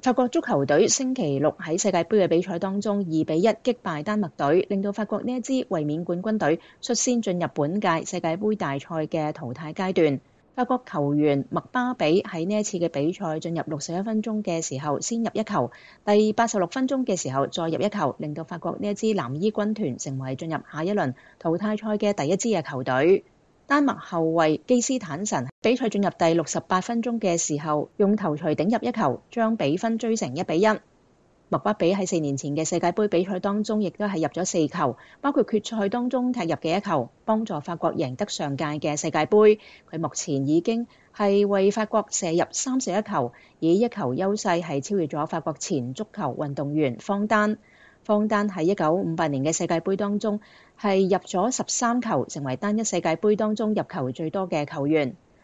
法國足球隊星期六喺世界盃嘅比賽當中2-1擊敗丹麥隊，令到法國呢一支衛冕冠軍隊率先進入本屆世界盃大賽嘅淘汰階段。法國球員麥巴比喺呢一次嘅比賽進入61分鐘嘅時候先入一球，第86分鐘嘅時候再入一球，令到法國呢一支藍衣軍團成為進入下一輪淘汰賽嘅第一支嘅球隊。丹麥後衛基斯坦臣比賽進入第68分鐘嘅時候，用頭槌頂入一球，將比分追成1-1。麥巴比喺4年前嘅世界盃比賽當中，亦都係入咗4球，包括決賽當中踢入嘅1球，幫助法國贏得上屆嘅世界盃。佢目前已經係為法國射入31球，以1球優勢係超越咗法國前足球運動員方丹。方丹喺1958年嘅世界盃當中係入咗13球，成為單一世界盃當中入球最多嘅球員。